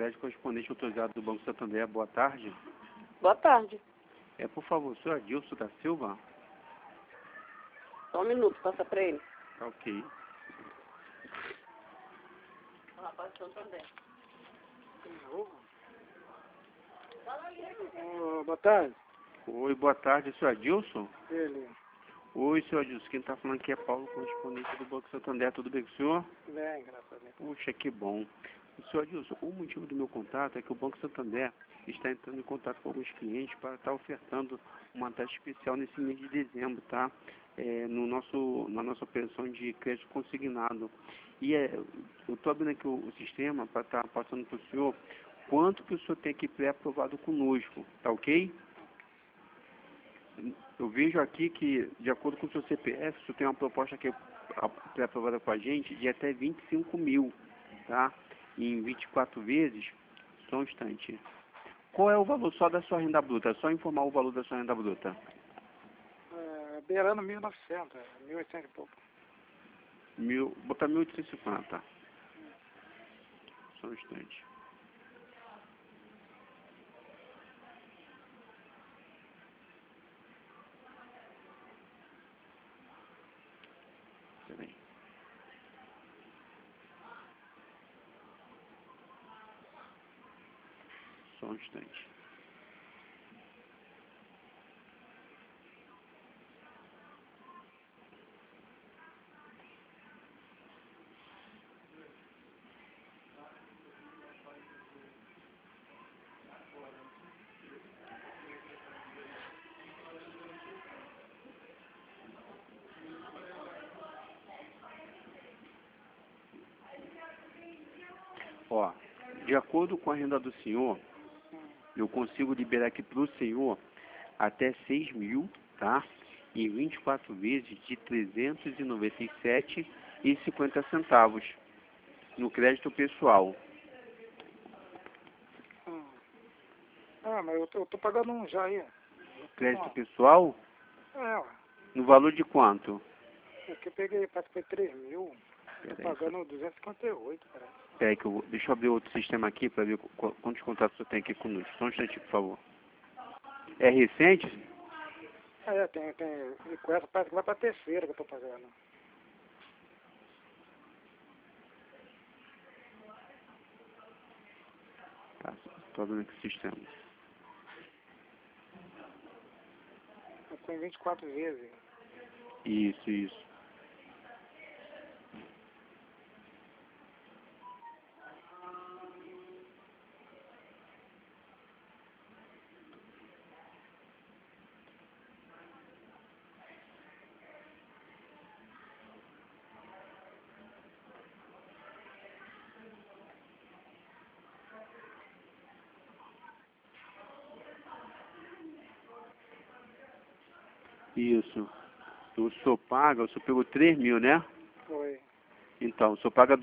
crédito correspondente autorizado do Banco Santander. Boa tarde. Boa tarde. Por favor, o senhor Adilson da Silva? Só um minuto, passa pra ele. Tá ok. O rapaz do Santander. Boa tarde. Oi, boa tarde, senhor Adilson? Ele. Oi, senhor Adilson. Quem está falando aqui é Paulo, correspondente do Banco Santander. Tudo bem com o senhor? Bem, graças a Deus. Puxa, que bom. Senhor Adilson, o motivo do meu contato é que o Banco Santander está entrando em contato com alguns clientes para estar ofertando uma taxa especial nesse mês de dezembro, tá? Na nossa operação de crédito consignado. E eu estou abrindo aqui o sistema para estar passando para o senhor quanto que o senhor tem aqui pré-aprovado conosco, tá ok? Eu vejo aqui que, de acordo com o seu CPF, o senhor tem uma proposta aqui pré-aprovada com a gente de até 25 mil, tá? Em 24 vezes, só um instante. Qual é o valor só da sua renda bruta? Só informar o valor da sua renda bruta. Beirando 1.900, 1.800 e pouco. Botar 1.850. Só um instante. Peraí. Só um instante. Ó, de acordo com a renda do senhor, eu consigo liberar aqui para o senhor até 6 mil, tá? Em 24 vezes de 397,50 centavos no crédito pessoal. Mas eu tô pagando um já aí. Crédito pessoal? Ué. No valor de quanto? Porque eu peguei, participei 3 mil. Tô Peraí, pagando 258, parece. peraí que deixa eu abrir outro sistema aqui para ver quantos contratos você tem aqui conosco. Só um instantinho, por favor. É recente? Tem. E com essa parece que vai pra terceira que eu tô pagando. Tá, tô abrindo aqui o sistema. Eu tô em 24 vezes. Isso. Isso. O senhor pegou 3 mil, né? Foi. Então, o senhor paga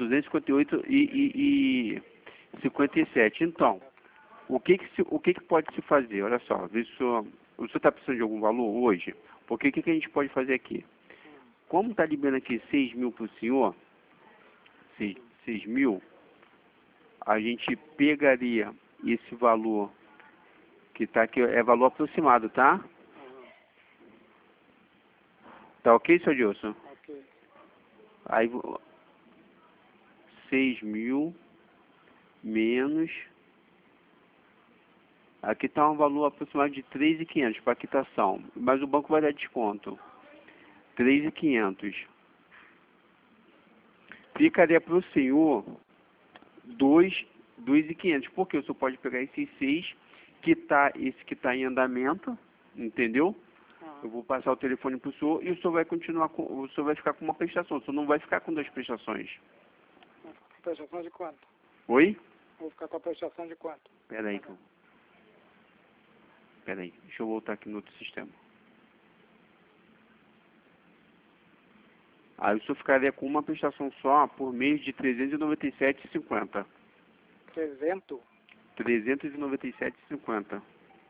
258,57. Então, o que pode se fazer? Olha só, vê se o senhor está precisando de algum valor hoje? Porque o que a gente pode fazer aqui? Como está liberando aqui 6 mil para o senhor, 6 mil, a gente pegaria esse valor, que está aqui, é valor aproximado, tá? Tá ok, senhor Adilson? Ok. Aí, 6 mil menos... Aqui está um valor aproximado de 3.500 para quitação, mas o banco vai dar desconto. 3.500. Ficaria para o senhor 2.500. Porque o senhor pode pegar esses 6 esse que tá em andamento, entendeu? Eu vou passar o telefone para o senhor e o senhor vai continuar o senhor vai ficar com uma prestação. O senhor não vai ficar com 2 prestações. Prestação de quanto? Oi? Vou ficar com a prestação de quanto? Peraí, deixa eu voltar aqui no outro sistema. Aí o senhor ficaria com uma prestação só por mês de 397,50. 300? 397,50.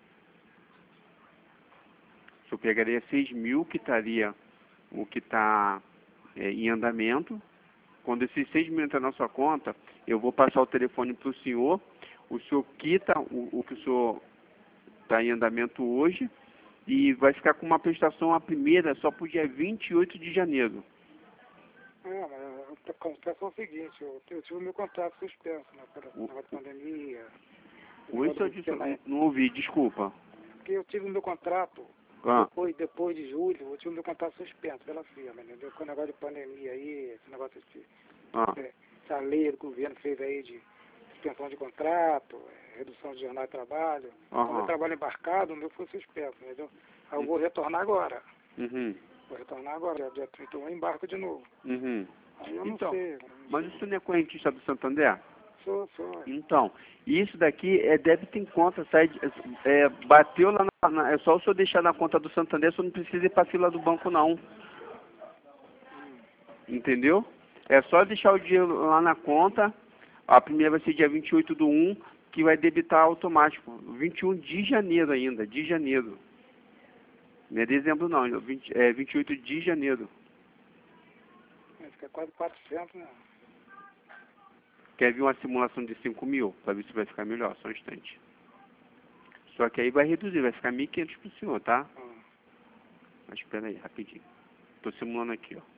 O senhor pegaria 6 mil, que estaria o que está em andamento. Quando esses 6 mil entrar na sua conta, eu vou passar o telefone para o senhor o senhor quita o que o senhor está em andamento hoje e vai ficar com uma prestação, a primeira, só para o dia 28 de janeiro. Mas acontece o seguinte, eu tive o meu contrato suspenso, né, pela pandemia. Oi, senhor, não ouvi, desculpa. Porque eu tive o meu contrato, depois de julho, eu tive o meu contrato suspenso pela firma, entendeu? Com o negócio de pandemia aí, esse negócio de essa lei do governo fez aí de suspensão de contrato, redução de jornada de trabalho. Como eu trabalho embarcado, o meu foi suspenso, entendeu? Aí eu vou retornar agora. Vou retornar agora, dia 31 eu embarco de novo. Aí eu não sei. Mas o senhor não é correntista do Santander? Sou. Então, isso daqui é débito em conta, bateu lá é só o senhor deixar na conta do Santander, o senhor não precisa ir para a fila do banco não. Entendeu? É só deixar o dinheiro lá na conta, a primeira vai ser dia 28/1, que vai debitar automático, 21 de janeiro ainda, de janeiro. Não é dezembro não, é 28 de janeiro. Fica quase 400, né? Quer vir uma simulação de 5.000, para ver se vai ficar melhor, só um instante. Só que aí vai reduzir, vai ficar 1.500 pro senhor, tá? Mas espera aí, rapidinho. Tô simulando aqui, ó.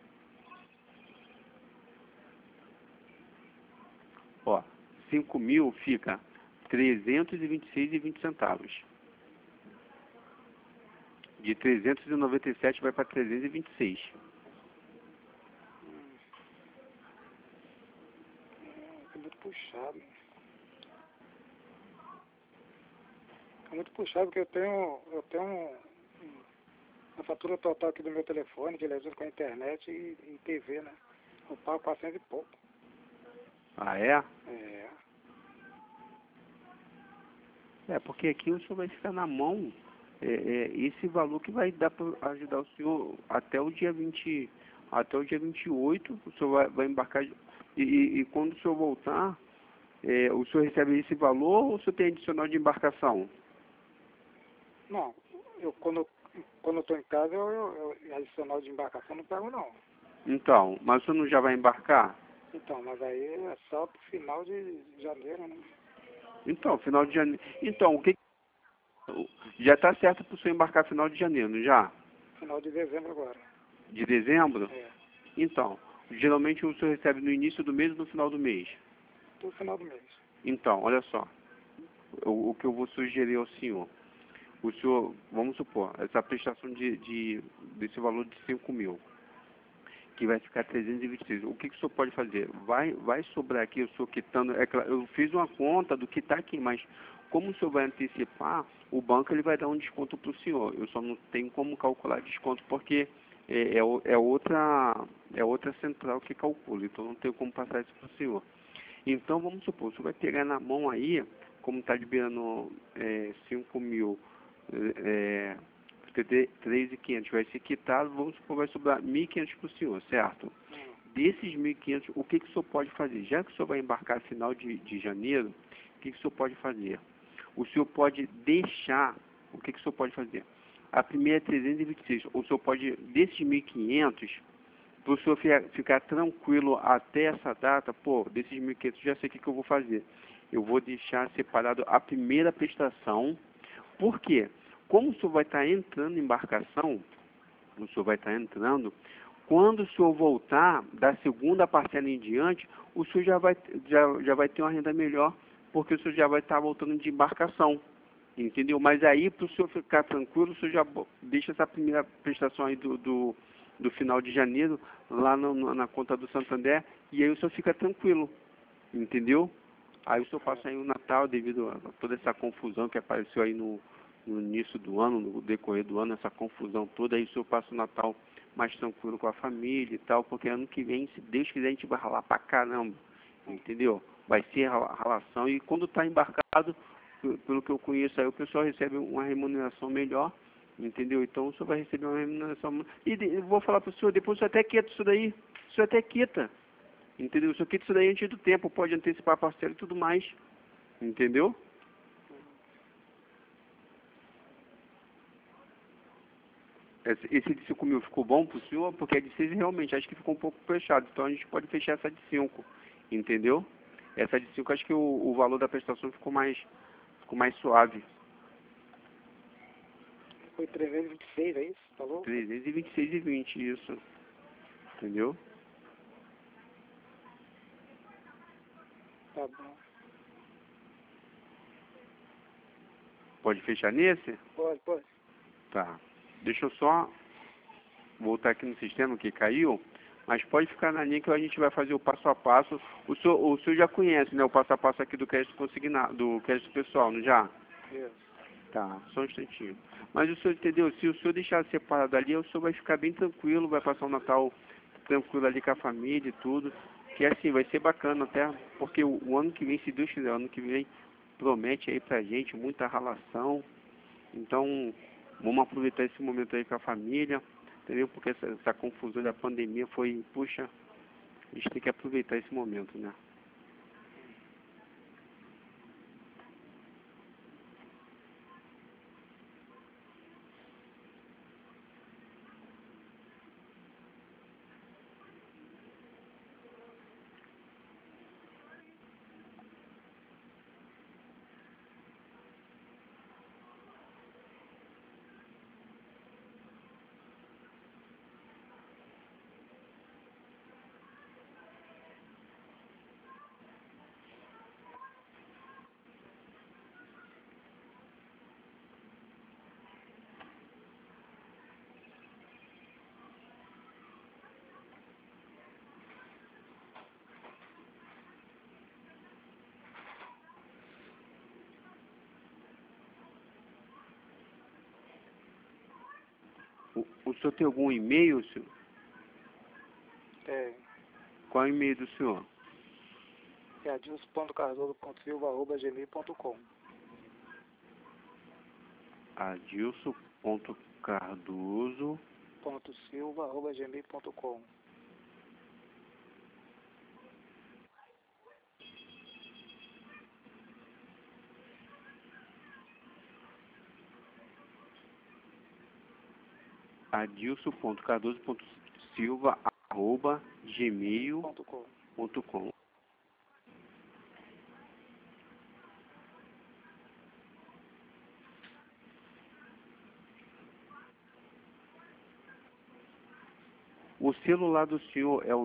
Ó, 5.000 fica 326,20 centavos. De 397 vai para 326. É muito puxado. É muito puxado porque eu tenho a fatura total aqui do meu telefone, que ele ajuda com a internet e TV, né? Eu pago 400 e pouco. Ah, é? É, porque aqui o senhor vai ficar na mão esse valor que vai dar para ajudar o senhor até o dia 28, o senhor vai embarcar e quando o senhor voltar, o senhor recebe esse valor ou o senhor tem adicional de embarcação? Não, quando eu estou em casa, eu adicional de embarcação não pago não. Então, mas o senhor não já vai embarcar? Então, mas aí é só pro final de janeiro, né? Então, final de janeiro. Então, o que já está certo para o senhor embarcar final de janeiro, não já? Final de dezembro agora. De dezembro? É. Então, geralmente o senhor recebe no início do mês ou no final do mês? No final do mês. Então, olha só. O que eu vou sugerir ao senhor. O senhor, vamos supor, essa prestação desse valor de 5.000, que vai ficar 326. O que o senhor pode fazer? Vai sobrar aqui, o senhor quitando. Eu fiz uma conta do que está aqui, mas como o senhor vai antecipar, o banco ele vai dar um desconto para o senhor. Eu só não tenho como calcular desconto porque é outra central que calcula, então não tenho como passar isso para o senhor. Então vamos supor, o senhor vai pegar na mão aí, como está liberando 5.000, 3.500 vai ser quitado, vamos supor, vai sobrar 1.500 para o senhor, certo? Desses 1.500, o que o senhor pode fazer? Já que o senhor vai embarcar final de janeiro, o que o senhor pode fazer? O senhor pode deixar, o que o senhor pode fazer? A primeira é 326, o senhor pode, desses 1.500, para o senhor ficar tranquilo até essa data, desses 1.500, já sei o que eu vou fazer. Eu vou deixar separado a primeira prestação. Por quê? Como o senhor vai estar entrando em embarcação, quando o senhor voltar da segunda parcela em diante, o senhor já vai ter uma renda melhor, porque o senhor já vai estar voltando de embarcação, entendeu? Mas aí, para o senhor ficar tranquilo, o senhor já deixa essa primeira prestação aí do final de janeiro lá na conta do Santander, e aí o senhor fica tranquilo, entendeu? Aí o senhor passa aí o Natal, devido a toda essa confusão que apareceu aí no início do ano, no decorrer do ano, essa confusão toda, aí o senhor passa o Natal mais tranquilo com a família e tal, porque ano que vem, se Deus quiser, a gente vai ralar pra caramba, entendeu? Vai ser ralação, e quando está embarcado, pelo que eu conheço aí, o pessoal recebe uma remuneração melhor, entendeu? Então o senhor vai receber uma remuneração. E eu vou falar para o senhor, depois o senhor até quita isso daí. O senhor até quita. Entendeu? O senhor quita isso daí antes do tempo, pode antecipar a parcela e tudo mais. Entendeu? Esse de 5.000 ficou bom para o senhor? Porque a de 6 realmente acho que ficou um pouco fechado. Então a gente pode fechar essa de 5. Entendeu? Essa de 5, acho que o valor da prestação ficou mais suave. Foi 326, é isso? Falou? 326,20, isso. Entendeu? Tá bom. Pode fechar nesse? Pode. Tá. Deixa eu só voltar aqui no sistema que caiu, mas pode ficar na linha que a gente vai fazer o passo a passo. O senhor já conhece, né, o passo a passo aqui do crédito consignado, do crédito pessoal, não já? Isso. Tá, só um instantinho. Mas o senhor entendeu? Se o senhor deixar separado ali, o senhor vai ficar bem tranquilo, vai passar o Natal tranquilo ali com a família e tudo. Que assim, vai ser bacana até, porque o ano que vem, se Deus quiser, o ano que vem promete aí pra gente muita relação. Então, vamos aproveitar esse momento aí com a família, entendeu? Porque essa confusão da pandemia foi, puxa, a gente tem que aproveitar esse momento, né? O senhor tem algum e-mail, senhor? Tem. Qual é o e-mail do senhor? É adilson.cardoso.silva@gmail.com. Adilson.cardoso.silva@gmail.com. Adilson.cardoso.silva@gmail.com. O celular do senhor é o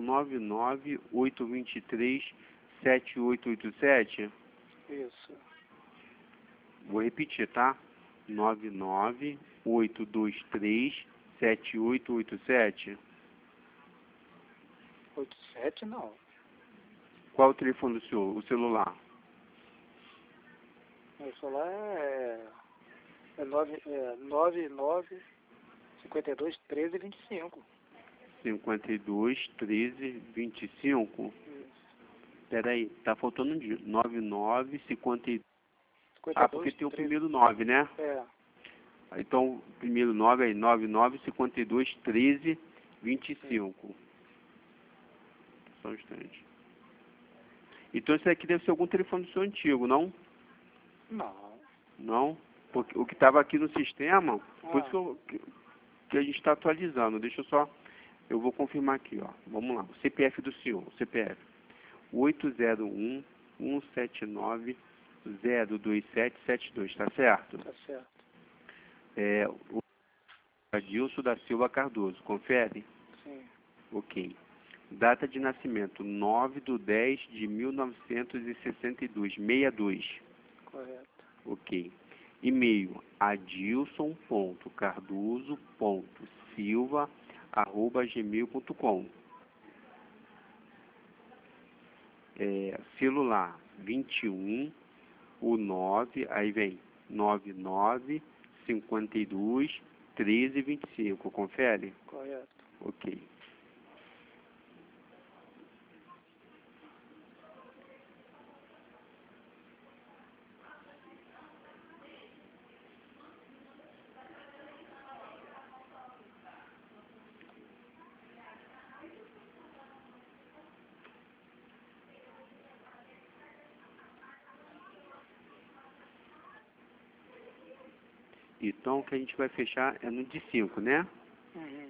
998237887? Isso. Vou repetir, tá? 998237887. 87 não. Qual é o telefone do senhor? O celular? Meu celular é 99 52 13 25. 521325. Isso. Peraí, tá faltando um dia. 9950. 52, Porque tem o 13. primeiro 9, né? É. Então, o primeiro 9 aí, 99521325. Só um instante. Então, esse aqui deve ser algum telefone do seu antigo, não? Não. Não? Porque o que estava aqui no sistema, por isso que a gente está atualizando. Deixa eu só... Eu vou confirmar aqui, ó. Vamos lá. O CPF do senhor. O CPF. 801-179-02772. Tá certo? Tá certo. O Adilson da Silva Cardoso. Confere? Sim. Ok. Data de nascimento. 9/10/1962. 62. Correto. Ok. E-mail. adilson.cardoso.silva@gmail.com. Celular 21, o 9, aí vem 99 52 13 25. Confere? Correto. Ok. Então, o que a gente vai fechar é no de 5, né? Uhum.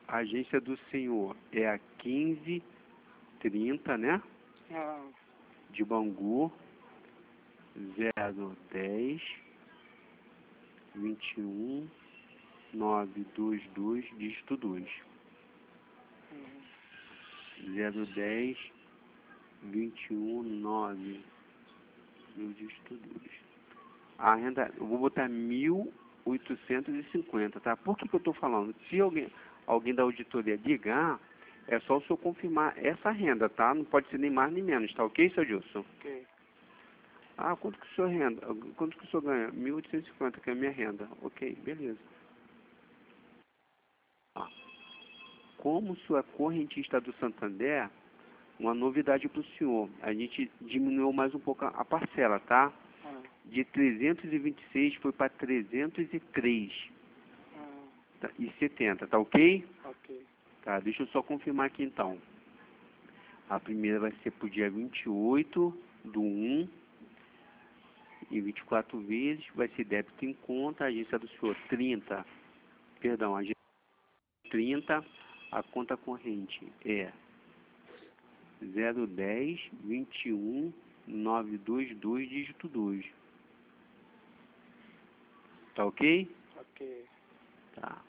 A agência do senhor é a 1530, né? De Bangu, 010 21 922, dígito 2. 010 21 9, dígito 2. A renda, eu vou botar 1.850, tá? Por que eu estou falando? Se alguém da auditoria ligar, é só o senhor confirmar essa renda, tá? Não pode ser nem mais nem menos, tá ok, seu Gilson? Ok. Ah, quanto que o senhor renda? Quanto que o senhor ganha? 1.850, que é a minha renda. Ok, beleza. Como o senhor é correntista do Santander, uma novidade para o senhor. A gente diminuiu mais um pouco a parcela, tá? De 326 foi para 303 e 70, tá ok? Ok. Tá, deixa eu só confirmar aqui então. A primeira vai ser para o dia 28/1, em 24 vezes, vai ser débito em conta, a agência do senhor 30, perdão, a agência 30, a conta corrente é 010 21 922, dígito 2. Tá ok? Ok. Tá.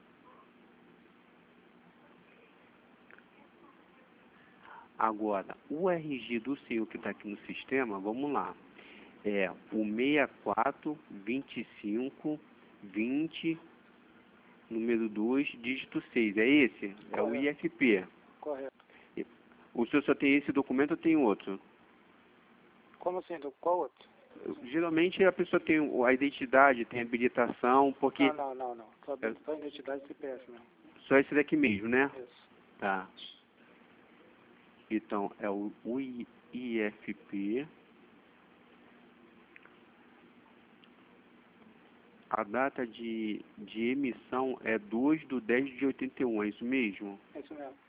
Agora, o RG do senhor que está aqui no sistema, vamos lá. É o 64 25 20, número 2, dígito 6. É esse? Correto. É o IFP. Correto. O senhor só tem esse documento ou tem outro? Como assim? Qual outro? Geralmente a pessoa tem a identidade, tem a habilitação, porque... Não. Só identidade e CPF mesmo. Só esse daqui mesmo, né? Isso. Tá. Então, é o IFP. A data de emissão é 2/10/81, é isso mesmo? É isso mesmo.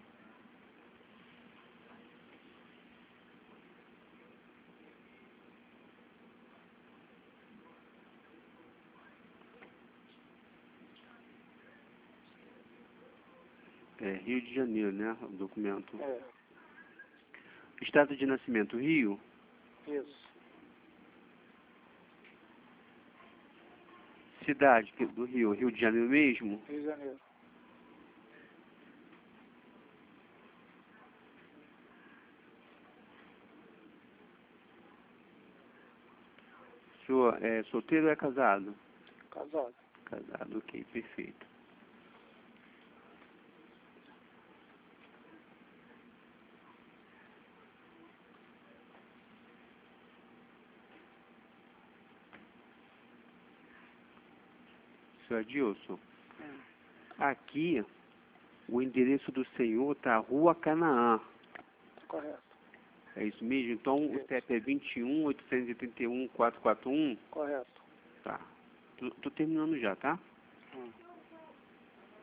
É Rio de Janeiro, né? O documento. É. Estado de nascimento, Rio? Isso. Cidade do Rio, Rio de Janeiro mesmo? Rio de Janeiro. O senhor é solteiro ou é casado? Casado. Casado, ok, perfeito. Senhor Adilson, aqui o endereço do senhor está Rua Canaã. Correto. É isso mesmo? Então o CEP é 21 831 441? Correto. Tá. Tô terminando já, tá?